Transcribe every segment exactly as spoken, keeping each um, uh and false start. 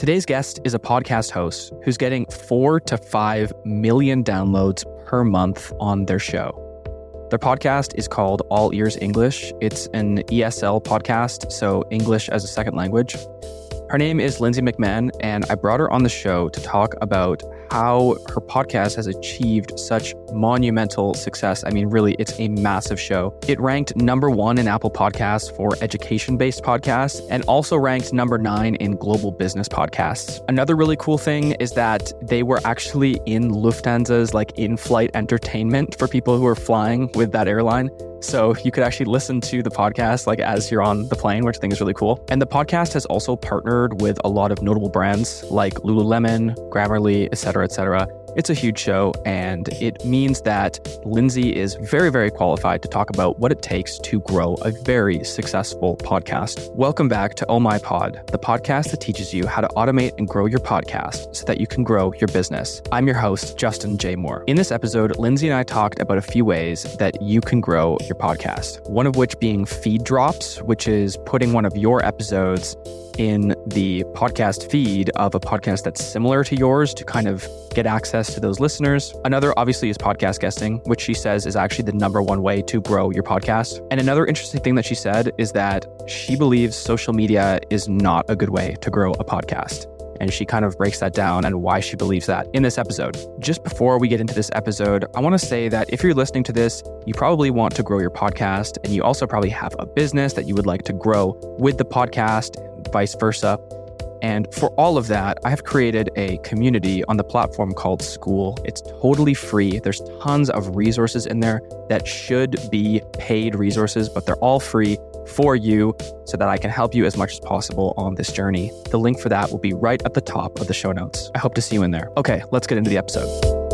Today's guest is a podcast host who's getting four to five million downloads per month on their show. Their podcast is called All Ears English. It's an E S L podcast, so English as a second language. Her name is Lindsay McMahon, and I brought her on the show to talk about how her podcast has achieved such monumental success. I mean, really, it's a massive show. It ranked number one in Apple Podcasts for education-based podcasts and also ranked number nine in global business podcasts. Another really cool thing is that they were actually in Lufthansa's like in-flight entertainment for people who are flying with that airline. So you could actually listen to the podcast like as you're on the plane, which I think is really cool. And the podcast has also partnered with a lot of notable brands like Lululemon, Grammarly, et cetera, et cetera. It's a huge show, and it means that Lindsay is very, very qualified to talk about what it takes to grow a very successful podcast. Welcome back to Oh My Pod, the podcast that teaches you how to automate and grow your podcast so that you can grow your business. I'm your host, Justin J. Moore. In this episode, Lindsay and I talked about a few ways that you can grow your podcast, one of which being feed drops, which is putting one of your episodes in the podcast feed of a podcast that's similar to yours to kind of get access to those listeners. Another obviously is podcast guesting, which she says is actually the number one way to grow your podcast. And another interesting thing that she said is that she believes social media is not a good way to grow a podcast. And she kind of breaks that down and why she believes that in this episode. Just before we get into this episode, I want to say that if you're listening to this, you probably want to grow your podcast, and you also probably have a business that you would like to grow with the podcast, vice versa. And for all of that, I have created a community on the platform called Skool. It's totally free. There's tons of resources in there that should be paid resources, but they're all free for you so that I can help you as much as possible on this journey. The link for that will be right at the top of the show notes. I hope to see you in there. Okay, let's get into the episode.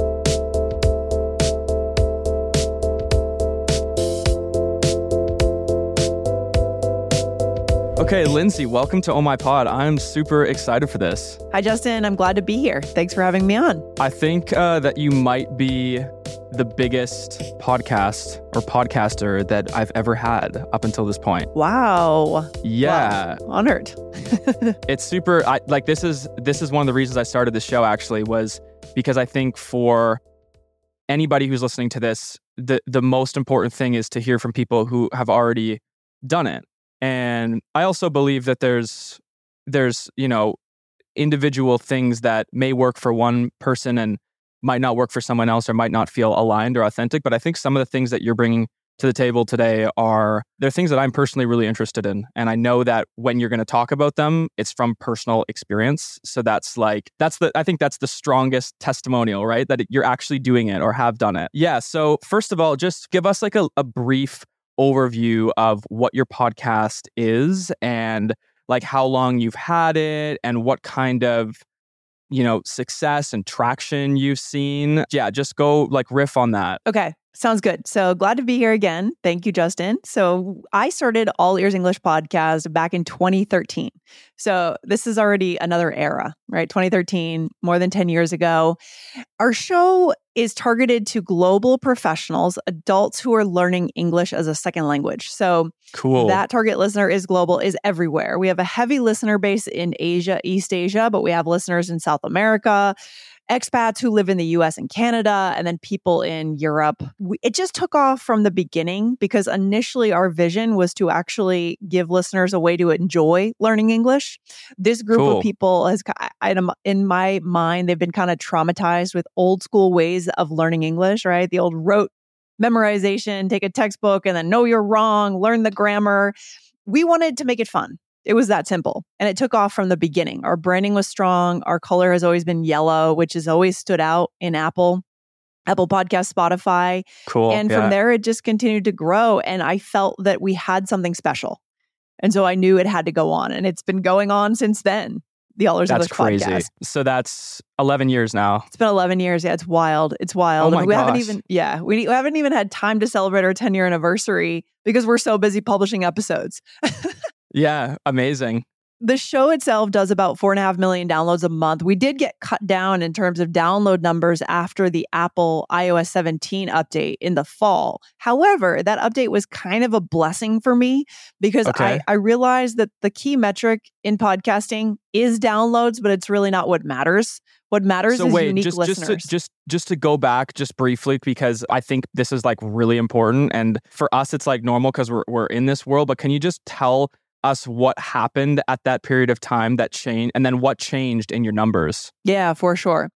Okay, Lindsay, welcome to Oh My Pod. I'm super excited for this. Hi, Justin. I'm glad to be here. Thanks for having me on. I think uh, that you might be the biggest podcast or podcaster that I've ever had up until this point. Wow. Yeah. Wow. Honored. It's super, I, like this is this is one of the reasons I started this show actually, was because I think for anybody who's listening to this, the, the most important thing is to hear from people who have already done it. And I also believe that there's, there's, you know, individual things that may work for one person and might not work for someone else or might not feel aligned or authentic. But I think some of the things that you're bringing to the table today are, they're things that I'm personally really interested in. And I know that when you're going to talk about them, it's from personal experience. So that's like, that's the, I think that's the strongest testimonial, right? That you're actually doing it or have done it. Yeah. So first of all, just give us like a, a brief overview of what your podcast is and like how long you've had it and what kind of, you know, success and traction you've seen. Yeah, just go like riff on that. Okay. Sounds good. So glad to be here again. Thank you, Justin. So I started All Ears English podcast back in twenty thirteen. So this is already another era, right? twenty thirteen, more than ten years ago. Our show is targeted to global professionals, adults who are learning English as a second language. So cool. That target listener is global, is everywhere. We have a heavy listener base in Asia, East Asia, but we have listeners in South America, expats who live in the U S and Canada, and then people in Europe. We, it just took off from the beginning because initially our vision was to actually give listeners a way to enjoy learning English. This group Cool. of people has, I, in my mind, they've been kind of traumatized with old school ways of learning English, right? The old rote memorization, take a textbook and then know you're wrong, learn the grammar. We wanted to make it fun. It was that simple. And it took off from the beginning. Our branding was strong. Our color has always been yellow, which has always stood out in Apple, Apple Podcasts, Spotify. Cool. And yeah. from there, it just continued to grow. And I felt that we had something special. And so I knew it had to go on. And it's been going on since then. The All Ears English That's crazy. Podcast. So that's eleven years now. It's been eleven years. Yeah, it's wild. It's wild. Oh my and we gosh. haven't even, yeah, we, we haven't even had time to celebrate our ten year anniversary because we're so busy publishing episodes. Yeah, amazing. the show itself does about four and a half million downloads a month. We did get cut down in terms of download numbers after the Apple i O S seventeen update in the fall. However, that update was kind of a blessing for me because Okay. I, I realized that the key metric in podcasting is downloads, but it's really not what matters. What matters So is wait, unique just listeners. just to, just just to go back just briefly, because I think this is like really important, and for us it's like normal because we're we're in this world. But can you just tell us what happened at that period of time that changed, and then what changed in your numbers? Yeah, for sure.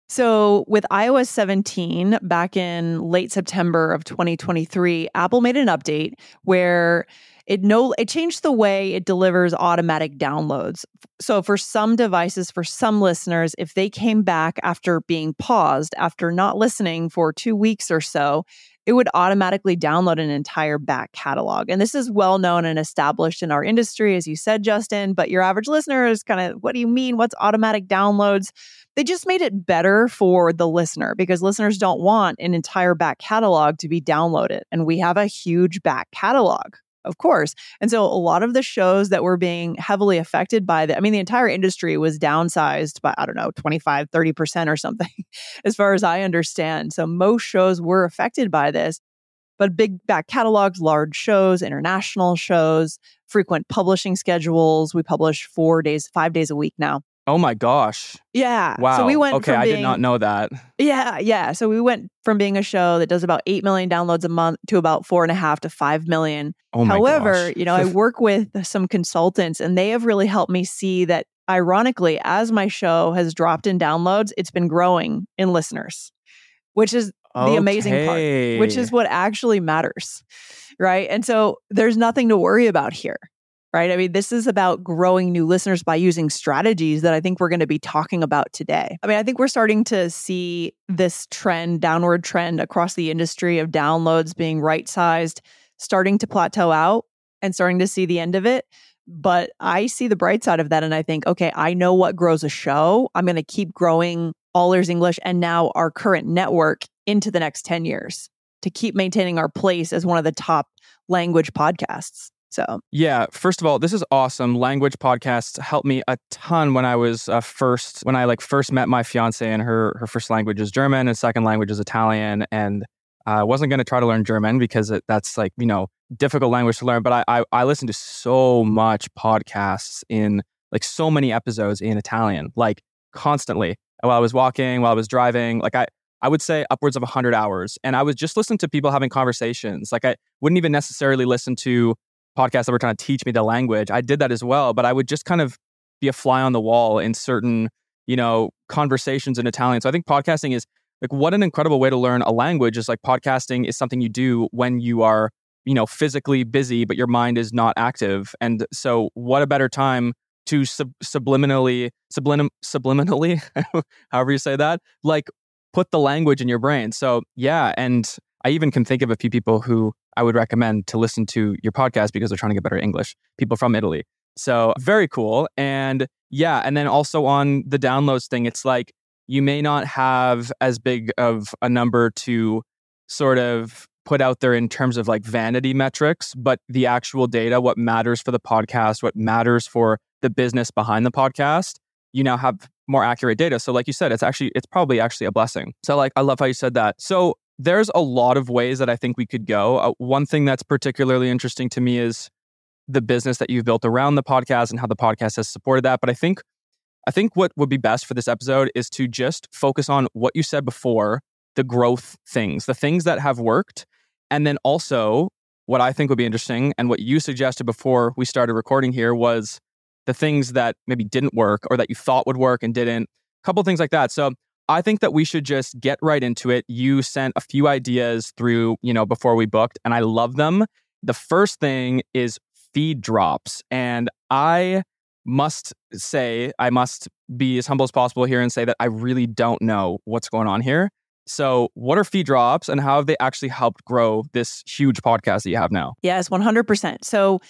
So with i O S seventeen back in late September of twenty twenty-three, Apple made an update where it no it changed the way it delivers automatic downloads. So for some devices, for some listeners, if they came back after being paused, after not listening for two weeks or so, it would automatically download an entire back catalog. And this is well known and established in our industry, as you said, Justin, but your average listener is kind of, what do you mean? What's automatic downloads? They just made it better for the listener because listeners don't want an entire back catalog to be downloaded. And we have a huge back catalog, of course. And so a lot of the shows that were being heavily affected by the, I mean, the entire industry was downsized by, I don't know, twenty-five, thirty percent or something, as far as I understand. So most shows were affected by this, but big back catalogs, large shows, international shows, frequent publishing schedules. We publish four days, five days a week now. Oh my gosh. Yeah. Wow. So we went okay, from I being, did not know that. Yeah, yeah. So we went from being a show that does about eight million downloads a month to about four and a half to five million. Oh my However, gosh. you know, I work with some consultants and they have really helped me see that ironically, as my show has dropped in downloads, it's been growing in listeners, which is the amazing part, which is what actually matters, right? And so there's nothing to worry about here. Right? I mean, this is about growing new listeners by using strategies that I think we're going to be talking about today. I mean, I think we're starting to see this trend, downward trend across the industry of downloads being right-sized, starting to plateau out and starting to see the end of it. But I see the bright side of that. And I think, okay, I know what grows a show. I'm going to keep growing All Ears English and now our current network into the next ten years to keep maintaining our place as one of the top language podcasts. So, yeah, first of all, this is awesome. Language podcasts helped me a ton when I was uh, first, when I like first met my fiance, and her her first language is German and second language is Italian. And I uh, wasn't going to try to learn German because it, that's like, you know, difficult language to learn. But I, I I listened to so much podcasts in like so many episodes in Italian, like constantly while I was walking, while I was driving. Like I, I would say upwards of one hundred hours. And I was just listening to people having conversations. Like I wouldn't even necessarily listen to podcasts that were trying to teach me the language. I did that as well, but I would just kind of be a fly on the wall in certain, you know, conversations in Italian. So I think podcasting is like, what an incredible way to learn a language. Is like podcasting is something you do when you are, you know, physically busy, but your mind is not active. And so what a better time to sub- subliminally, sublim- subliminally, however you say that, like put the language in your brain. So yeah, and I even can think of a few people who I would recommend to listen to your podcast because they're trying to get better English. People from Italy. So very cool. And yeah, and then also on the downloads thing, it's like you may not have as big of a number to sort of put out there in terms of like vanity metrics, but the actual data, what matters for the podcast, what matters for the business behind the podcast, you now have more accurate data. So like you said, it's actually, it's probably actually a blessing. So like, I love how you said that. So there's a lot of ways that I think we could go. Uh, one thing that's particularly interesting to me is the business that you've built around the podcast and how the podcast has supported that. But I think, I think what would be best for this episode is to just focus on what you said before, the growth things, the things that have worked. And then also what I think would be interesting and what you suggested before we started recording here was the things that maybe didn't work or that you thought would work and didn't, a couple things like that. So I think that we should just get right into it. You sent a few ideas through, you know, before we booked, and I love them. The first thing is feed drops. And I must say, I must be as humble as possible here and say that I really don't know what's going on here. So what are feed drops and how have they actually helped grow this huge podcast that you have now? Yes, one hundred percent. So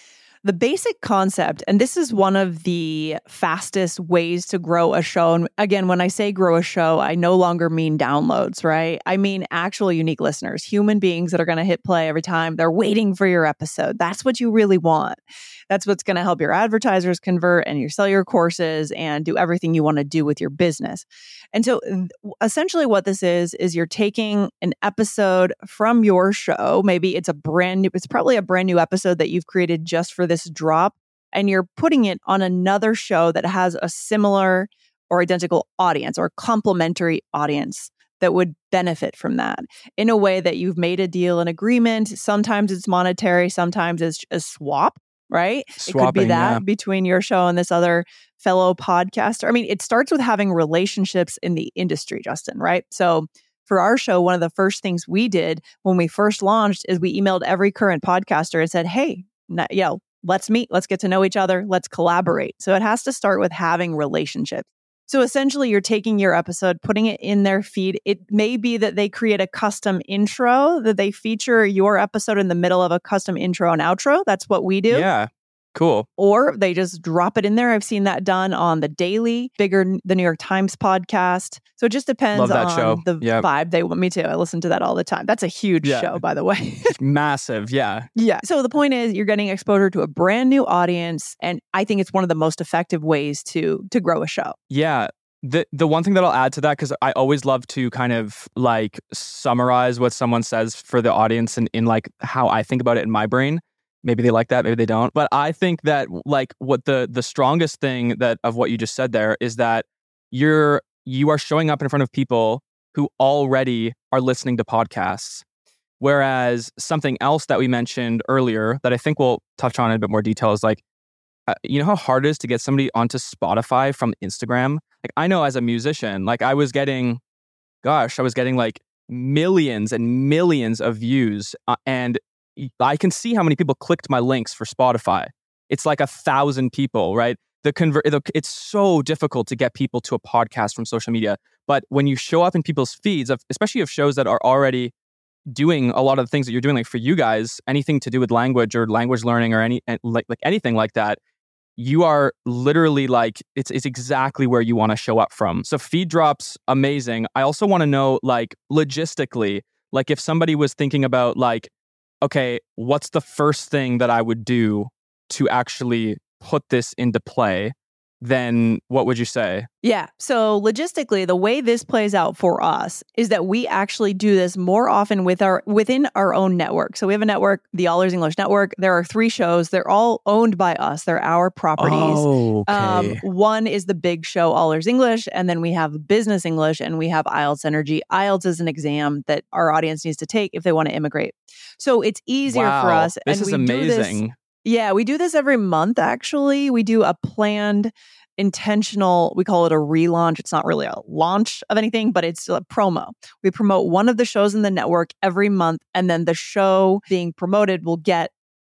The basic concept, and this is one of the fastest ways to grow a show. And again, when I say grow a show, I no longer mean downloads, right? I mean actual unique listeners, human beings that are going to hit play every time. They're waiting for your episode. That's what you really want. That's what's going to help your advertisers convert and you sell your courses and do everything you want to do with your business. And so essentially what this is, is you're taking an episode from your show. Maybe it's a brand new, it's probably a brand new episode that you've created just for this drop, and you're putting it on another show that has a similar or identical audience or complementary audience that would benefit from that in a way that you've made a deal, an agreement. Sometimes it's monetary, sometimes it's a swap. Right? Swapping, it could be that yeah. between your show and this other fellow podcaster. I mean, it starts with having relationships in the industry, Justin, right? So for our show, one of the first things we did when we first launched is we emailed every current podcaster and said, hey, n- you know, let's meet, let's get to know each other, let's collaborate. So it has to start with having relationships. So essentially, you're taking your episode, putting it in their feed. It may be that they create a custom intro, that they feature your episode in the middle of a custom intro and outro. That's what we do. Yeah, cool. Or they just drop it in there. I've seen that done on The Daily, Bigger, the New York Times podcast. So it just depends Love that on show. the Yep. vibe they want me to. I listen to that all the time. That's a huge Yeah. show, by the way. Massive, yeah. Yeah. So the point is you're getting exposure to a brand new audience. And I think it's one of the most effective ways to to grow a show. Yeah. The the one thing that I'll add to that, because I always love to kind of like summarize what someone says for the audience and in like how I think about it in my brain. Maybe they like that, maybe they don't. But I think that like what the the strongest thing that of what you just said there is that you're you are showing up in front of people who already are listening to podcasts. Whereas something else that we mentioned earlier that I think we'll touch on in a bit more detail is like, uh, you know how hard it is to get somebody onto Spotify from Instagram? Like I know as a musician, like I was getting, gosh, I was getting like millions and millions of views. Uh, and I can see how many people clicked my links for Spotify. It's like a thousand people, right? The convert, it's so difficult to get people to a podcast from social media. But when you show up in people's feeds, of, especially of shows that are already doing a lot of the things that you're doing, like for you guys, anything to do with language or language learning or any like like anything like that, you are literally like it's it's exactly where you want to show up from. So feed drops, amazing. I also want to know like logistically, like if somebody was thinking about like, okay, what's the first thing that I would do to actually put this into play, then what would you say? Yeah. So logistically, the way this plays out for us is that we actually do this more often with our within our own network. So we have a network, the All Ears English Network. There are three shows. They're all owned by us. They're our properties. Oh, okay. Um, one is the big show, All Ears English, and then we have Business English, and we have I E L T S Energy. I E L T S is an exam that our audience needs to take if they want to immigrate. So it's easier wow. for us. This and is we amazing. Do this, yeah, we do this every month, actually. We do a planned intentional, we call it a relaunch. It's not really a launch of anything, but it's a promo. We promote one of the shows in the network every month, and then the show being promoted will get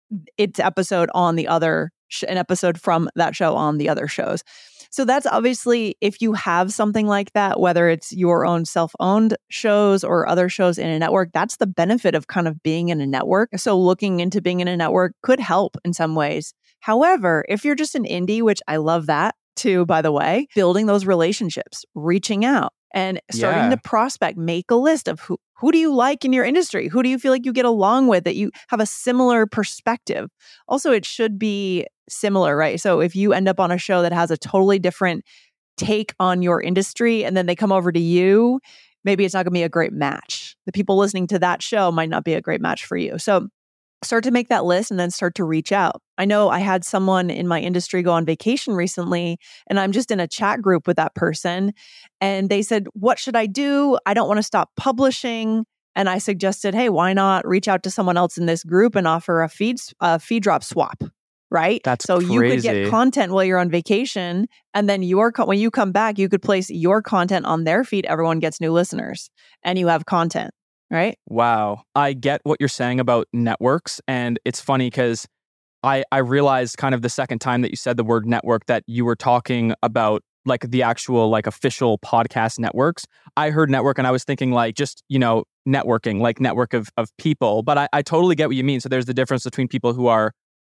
its episode on the other, sh- an episode from that show on the other shows. So that's obviously, if you have something like that, whether it's your own self-owned shows or other shows in a network, that's the benefit of kind of being in a network. So looking into being in a network could help in some ways. However, if you're just an indie, which I love that too, by the way, building those relationships, reaching out and starting Yeah. to prospect, make a list of who, who do you like in your industry? Who do you feel like you get along with, that you have a similar perspective? Also, it should be similar, right? So if you end up on a show that has a totally different take on your industry and then they come over to you, maybe it's not going to be a great match. The people listening to that show might not be a great match for you. So start to make that list and then start to reach out. I know I had someone in my industry go on vacation recently, and I'm just in a chat group with that person. And they said, what should I do? I don't want to stop publishing. And I suggested, hey, why not reach out to someone else in this group and offer a feed, a feed drop swap, right? That's so crazy. You could get content while you're on vacation. And then your co- when you come back, you could place your content on their feed. Everyone gets new listeners and you have content. Right? Wow. I get what you're saying about networks. And it's funny because I, I realized kind of the second time that you said the word network that you were talking about like the actual like official podcast networks. I heard network and I was thinking like just, you know, networking, like network of, of people. But I, I totally get what you mean. So there's the difference between people who are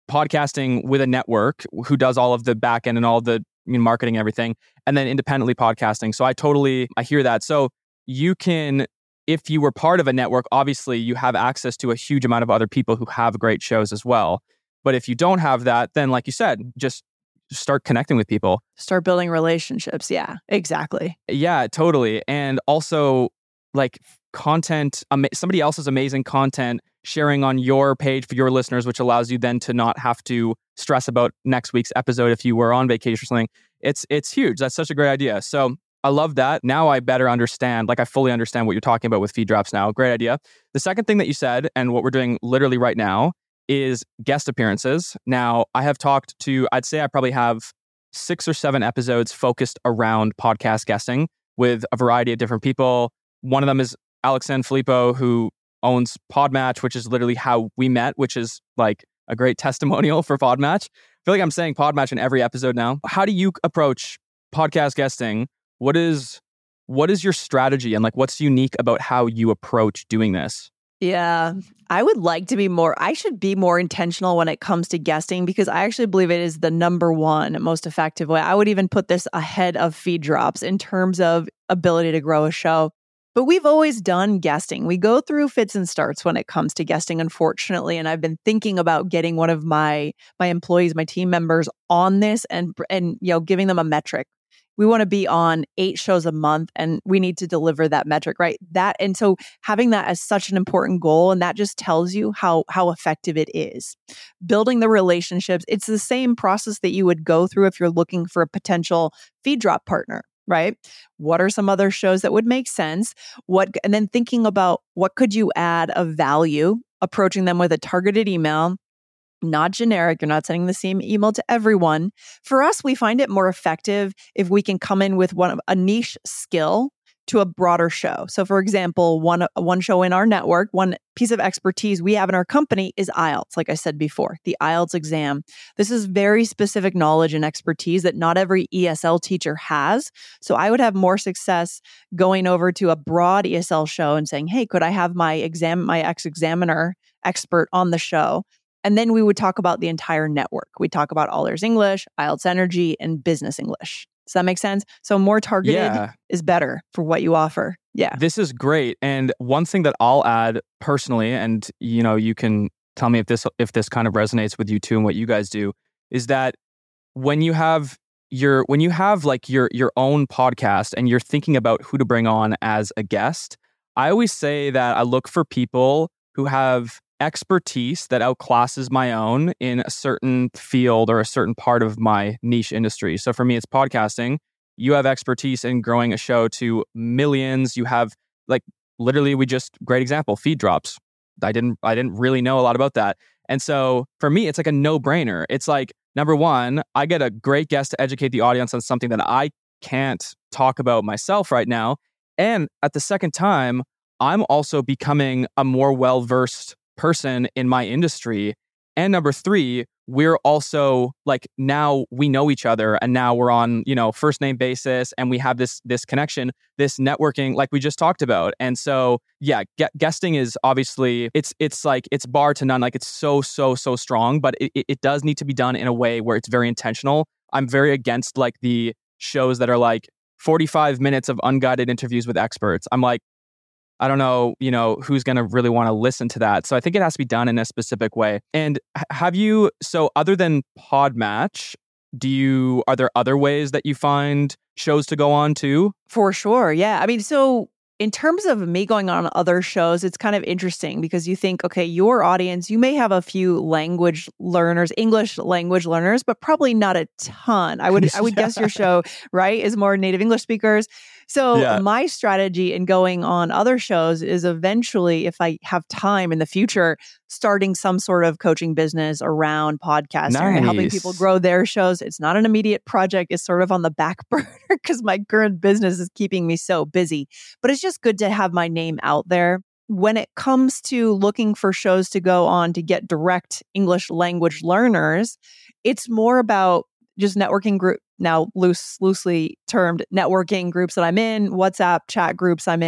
podcasting with a network who does all of the back end and all of the I mean, marketing and everything, and then independently podcasting. So I totally, I hear that. So you can, if you were part of a network, obviously you have access to a huge amount of other people who have great shows as well. But if you don't have that, then like you said, just start connecting with people. Start building relationships. Yeah, exactly. Yeah, totally. And also like content, ama- somebody else's amazing content sharing on your page for your listeners, which allows you then to not have to stress about next week's episode if you were on vacation or something. It's it's huge. That's such a great idea. So I love that. Now I better understand, like I fully understand what you're talking about with feed drops now. Great idea. The second thing that you said, and what we're doing literally right now, is guest appearances. Now, I have talked to, I'd say I probably have six or seven episodes focused around podcast guesting with a variety of different people. One of them is Alex Sanfilippo, who owns Podmatch, which is literally how we met, which is like a great testimonial for Podmatch. I feel like I'm saying Podmatch in every episode now. How do you approach podcast guesting? What is what is your strategy and like what's unique about how you approach doing this? Yeah, I would like to be more, I should be more intentional when it comes to guesting because I actually believe it is the number one most effective way. I would even put this ahead of feed drops in terms of ability to grow a show. But we've always done guesting. We go through fits and starts when it comes to guesting, unfortunately. And I've been thinking about getting one of my my employees, my team members on this and and you know, giving them a metric. We want to be on eight shows a month and we need to deliver that metric, right? That and so having that as such an important goal, and that just tells you how how effective it is. Building the relationships, it's the same process that you would go through if you're looking for a potential feed drop partner, right? What are some other shows that would make sense? What and then thinking about what could you add of value, approaching them with a targeted email. Not generic. You're not sending the same email to everyone. For us, we find it more effective if we can come in with one a niche skill to a broader show. So for example, one one show in our network, one piece of expertise we have in our company is I E L T S, like I said before, the I E L T S exam. This is very specific knowledge and expertise that not every E S L teacher has. So I would have more success going over to a broad E S L show and saying, hey, could I have my exam, my ex-examiner expert on the show? And then we would talk about the entire network. We talk about All Ears English, I E L T S Energy, and Business English. Does that make sense? So more targeted yeah. is better for what you offer. Yeah. This is great. And one thing that I'll add personally, and you know, you can tell me if this if this kind of resonates with you too and what you guys do, is that when you have your when you have like your your own podcast and you're thinking about who to bring on as a guest, I always say that I look for people who have expertise that outclasses my own in a certain field or a certain part of my niche industry. So for me, it's podcasting. You have expertise in growing a show to millions. You have like literally, we just, great example, feed drops. I didn't, I didn't really know a lot about that. And so for me, it's like a no-brainer. It's like, number one, I get a great guest to educate the audience on something that I can't talk about myself right now. And at the second time, I'm also becoming a more well-versed person in my industry. And number three, we're also like, now we know each other and now we're on, you know, first name basis and we have this, this connection, this networking, like we just talked about. And so, yeah, gu- guesting is obviously, it's, it's like, it's bar to none. Like it's so, so, so strong, but it, it does need to be done in a way where it's very intentional. I'm very against like the shows that are like forty-five minutes of unguided interviews with experts. I'm like, I don't know, you know, who's going to really want to listen to that. So I think it has to be done in a specific way. And have you, so other than Podmatch, do you, are there other ways that you find shows to go on too? For sure. Yeah. I mean, so in terms of me going on other shows, it's kind of interesting because you think, okay, your audience, you may have a few language learners, English language learners, but probably not a ton. I would, I would yeah. guess your show, right, is more native English speakers. So yeah. my strategy in going on other shows is eventually, if I have time in the future, starting some sort of coaching business around podcasting nice. and helping people grow their shows. It's not an immediate project. It's sort of on the back burner because my current business is keeping me so busy. But it's just good to have my name out there. When it comes to looking for shows to go on to get direct English language learners, it's more about just networking group, now loose, loosely termed networking groups that I'm in, WhatsApp chat groups I'm in,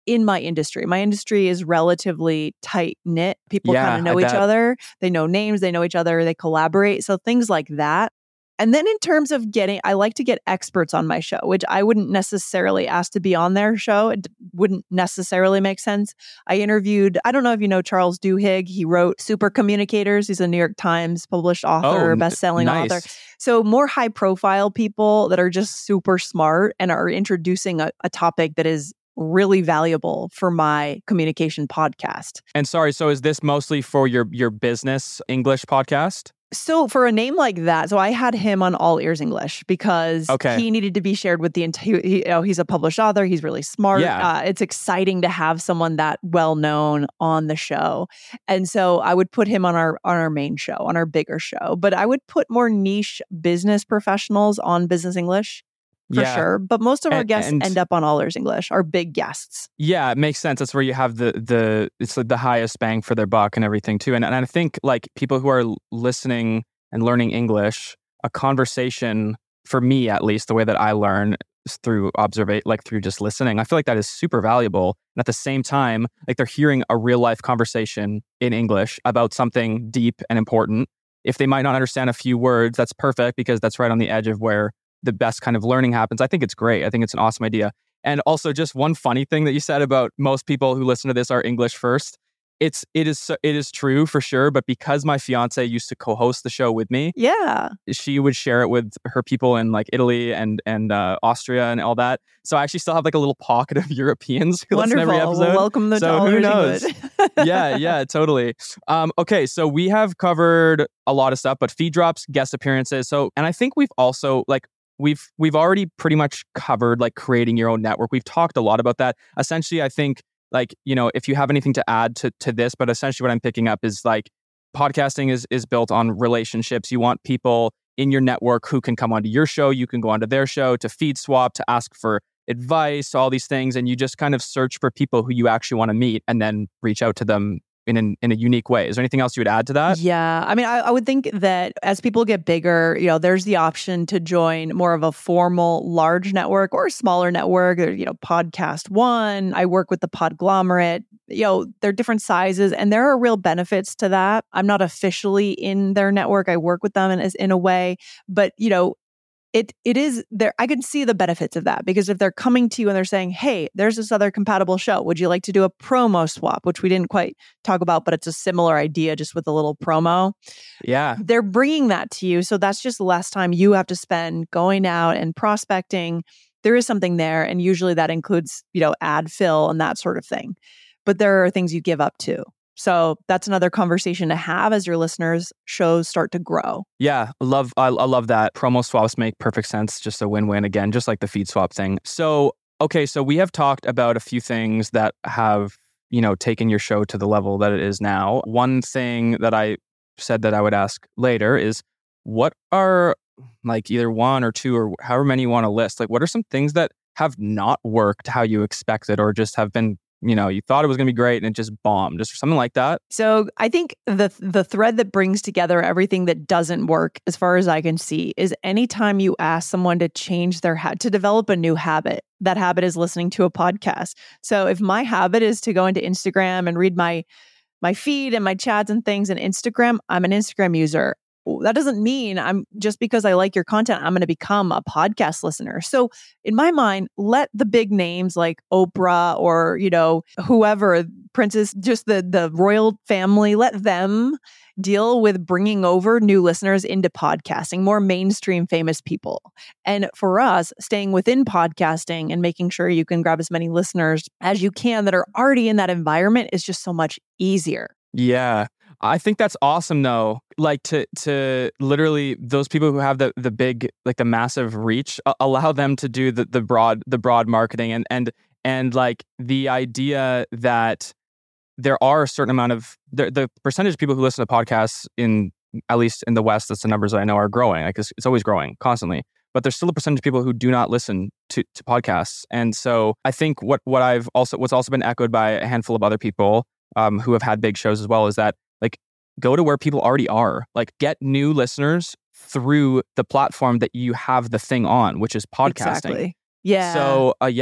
in my industry. My industry is relatively tight knit. People Yeah, kind of know I each bet. other. They know names, they know each other, they collaborate. So things like that. And then in terms of getting, I like to get experts on my show, which I wouldn't necessarily ask to be on their show. It wouldn't necessarily make sense. I interviewed, I don't know if you know Charles Duhigg. He wrote Super Communicators. He's a New York Times published author, Oh, n- best-selling nice. author. So more high profile people that are just super smart and are introducing a, a topic that is really valuable for my communication podcast. And sorry, so is this mostly for your your business English podcast? So for a name like that, so I had him on All Ears English because Okay. he needed to be shared with the entire, he, you know, he's a published author. He's really smart. Yeah. Uh, it's exciting to have someone that well-known on the show. And so I would put him on our, on our main show, on our bigger show, but I would put more niche business professionals on Business English. For Yeah. sure. But most of our And- guests and- end up on All Ears English, our big guests. Yeah, it makes sense. That's where you have the the it's like the highest bang for their buck and everything too. And and I think like people who are l- listening and learning English, a conversation for me at least, the way that I learn is through observate, like through just listening. I feel like that is super valuable. And at the same time, like they're hearing a real life conversation in English about something deep and important. If they might not understand a few words, that's perfect because that's right on the edge of where the best kind of learning happens. I think it's great. I think it's an awesome idea. And also just one funny thing that you said about most people who listen to this are English first. It's it is so- it is true for sure, but because my fiance used to co-host the show with me, Yeah. she would share it with her people in like Italy and and uh, Austria and all that. So I actually still have like a little pocket of Europeans who listen to Wonderful. every episode. Well, welcome them to So All who Ears knows? English. yeah, yeah, totally. Um, okay, so we have covered a lot of stuff, but feed drops, guest appearances. So, and I think we've also like we've we've already pretty much covered like creating your own network. We've talked a lot about that. Essentially, I think like, you know, if you have anything to add to to this, but essentially what I'm picking up is like podcasting is is built on relationships. You want people in your network who can come onto your show, you can go onto their show to feed swap, to ask for advice, all these things, and you just kind of search for people who you actually want to meet and then reach out to them in an, in a unique way. Is there anything else you would add to that? Yeah. I mean, I, I would think that as people get bigger, you know, there's the option to join more of a formal large network or a smaller network, or, you know, Podcast One. I work with the Podglomerate. You know, they're different sizes and there are real benefits to that. I'm not officially in their network. I work with them in, in a way, but, you know, It it is there. I can see the benefits of that because if they're coming to you and they're saying, "Hey, there's this other compatible show. Would you like to do a promo swap?" Which we didn't quite talk about, but it's a similar idea, just with a little promo. Yeah. They're bringing that to you, so that's just less time you have to spend going out and prospecting. There is something there, and usually that includes, you know, ad fill and that sort of thing. But there are things you give up too. So that's another conversation to have as your listeners' shows start to grow. Yeah, I love I, I love that. Promo swaps make perfect sense. Just a win-win again, just like the feed swap thing. So, okay, so we have talked about a few things that have, you know, taken your show to the level that it is now. One thing that I said that I would ask later is what are like either one or two or however many you want to list, like what are some things that have not worked how you expected or just have been, you know, you thought it was going to be great and it just bombed, just something like that? So I think the the thread that brings together everything that doesn't work, as far as I can see, is anytime you ask someone to change their ha- to develop a new habit. That habit is listening to a podcast. So if my habit is to go into Instagram and read my my feed and my chats and things in Instagram, I'm an Instagram user. That doesn't mean I'm just because I like your content, I'm going to become a podcast listener. So in my mind, let the big names like Oprah or, you know, whoever, Princess, just the, the royal family, let them deal with bringing over new listeners into podcasting, more mainstream famous people. And for us, staying within podcasting and making sure you can grab as many listeners as you can that are already in that environment is just so much easier. Yeah. I think that's awesome though. Like to to literally those people who have the the big like the massive reach, uh, allow them to do the the broad the broad marketing and and and like the idea that there are a certain amount of the the percentage of people who listen to podcasts in at least in the West, that's the numbers I know are growing. Like it's, it's always growing constantly. But there's still a percentage of people who do not listen to, to podcasts. And so I think what what I've also what's also been echoed by a handful of other people um, who have had big shows as well is that like go to where people already are. Like get new listeners through the platform that you have the thing on, which is podcasting. Exactly. Yeah. So uh, yeah,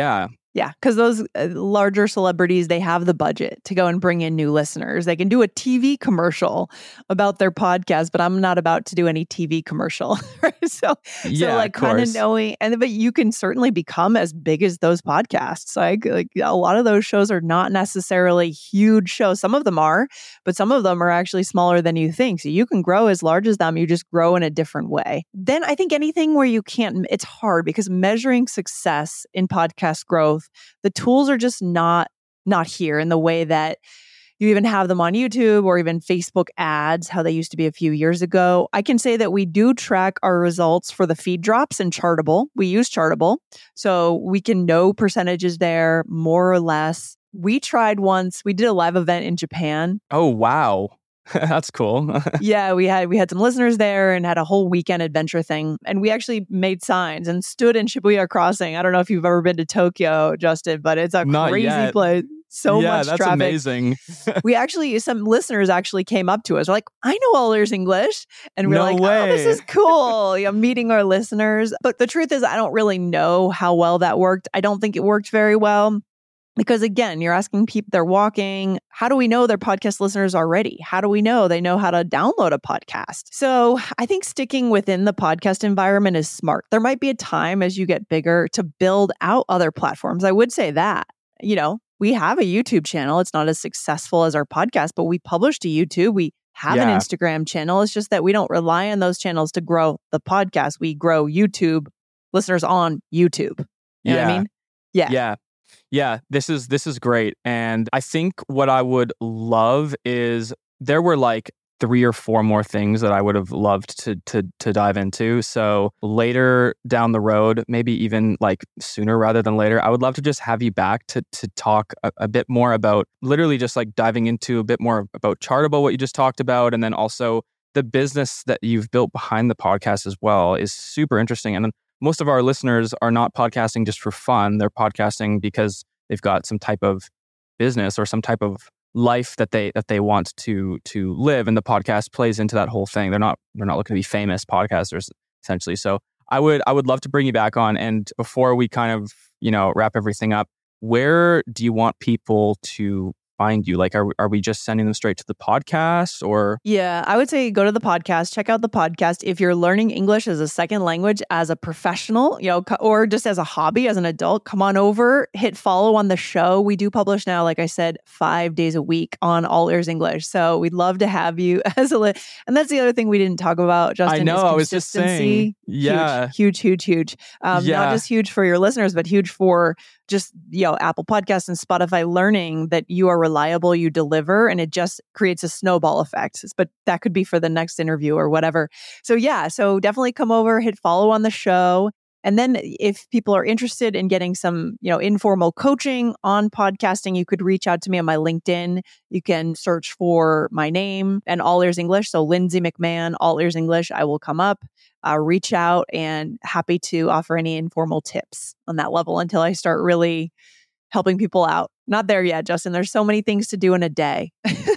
Yeah, because those uh, larger celebrities, they have the budget to go and bring in new listeners. They can do a T V commercial about their podcast, but I'm not about to do any T V commercial. Right? So, Yeah, so like of kind of course. knowing, and but you can certainly become as big as those podcasts. Like, like a lot of those shows are not necessarily huge shows. Some of them are, but some of them are actually smaller than you think. So you can grow as large as them. You just grow in a different way. Then I think anything where you can't, it's hard because measuring success in podcast growth, the tools are just not not here in the way that you even have them on YouTube or even Facebook ads, how they used to be a few years ago. I can say that we do track our results for the feed drops in Chartable. We use Chartable, so we can know percentages there more or less. We tried once, we did a live event in Japan. Oh, wow. That's cool. Yeah, we had we had some listeners there and had a whole weekend adventure thing. And we actually made signs and stood in Shibuya Crossing. I don't know if you've ever been to Tokyo, Justin, but it's a Not crazy yet. place. So yeah, much that's traffic. amazing. We actually, some listeners actually came up to us. We're like, I know all ears English. And we're No like, way. oh, this is cool. You know, meeting our listeners. But the truth is, I don't really know how well that worked. I don't think it worked very well. Because again, you're asking people, they're walking. How do we know they're podcast listeners already? How do we know they know how to download a podcast? So I think sticking within the podcast environment is smart. There might be a time as you get bigger to build out other platforms. I would say that, you know, we have a YouTube channel. It's not as successful as our podcast, but we publish to YouTube. We have Yeah. an Instagram channel. It's just that we don't rely on those channels to grow the podcast. We grow YouTube listeners on YouTube. You know what I Yeah. mean? Yeah. Yeah. Yeah, this is this is great. And I think what I would love is there were like three or four more things that I would have loved to to to dive into. So later down the road, maybe even like sooner rather than later, I would love to just have you back to to talk a, a bit more about literally just like diving into a bit more about Chartable, what you just talked about, and then also the business that you've built behind the podcast as well is super interesting. And most of our listeners are not podcasting just for fun. They're podcasting because they've got some type of business or some type of life that they that they want to to live, and the podcast plays into that whole thing. They're not they're not looking to be famous podcasters essentially. So I would I would love to bring you back on. And before we kind of, you know, wrap everything up, where do you want people to find you? Like, are are we just sending them straight to the podcast or? Yeah, I would say go to the podcast, check out the podcast. If you're learning English as a second language, as a professional, you know, co- or just as a hobby, as an adult, come on over, hit follow on the show. We do publish now, like I said, five days a week on All Ears English. So we'd love to have you as a, li- and that's the other thing we didn't talk about, Justin. I know, is I was just saying. consistency. Yeah. Huge, huge, huge, huge. Um, Yeah. Not just huge for your listeners, but huge for just, you know, Apple Podcasts and Spotify learning that you are reliable, you deliver, and it just creates a snowball effect. But that could be for the next interview or whatever. So yeah, so definitely come over, hit follow on the show. And then if people are interested in getting some, you know, informal coaching on podcasting, you could reach out to me on my LinkedIn. You can search for my name and All Ears English. So Lindsay McMahon, All Ears English, I will come up. Uh, reach out and happy to offer any informal tips on that level until I start really helping people out. Not there yet, Justin. There's so many things to do in a day.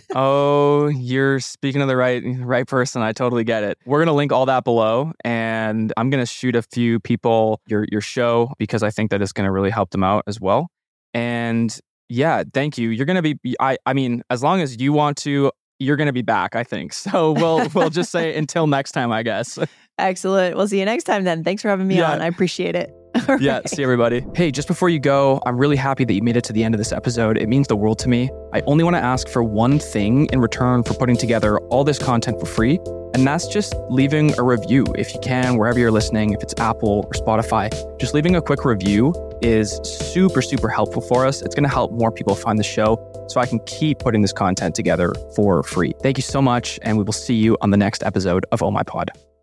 Oh, you're speaking to the right right person. I totally get it. We're gonna link all that below, and I'm gonna shoot a few people your your show because I think that it's gonna really help them out as well. And yeah, thank you. You're gonna be. I I mean, as long as you want to, you're gonna be back. I think so. We'll we'll just say until next time, I guess. Excellent. We'll see you next time then. Thanks for having me Yeah. on. I appreciate it. All yeah, right. See everybody. Hey, just before you go, I'm really happy that you made it to the end of this episode. It means the world to me. I only want to ask for one thing in return for putting together all this content for free, and that's just leaving a review if you can, wherever you're listening, if it's Apple or Spotify. Just leaving a quick review is super, super helpful for us. It's going to help more people find the show so I can keep putting this content together for free. Thank you so much, and we will see you on the next episode of Oh My Pod.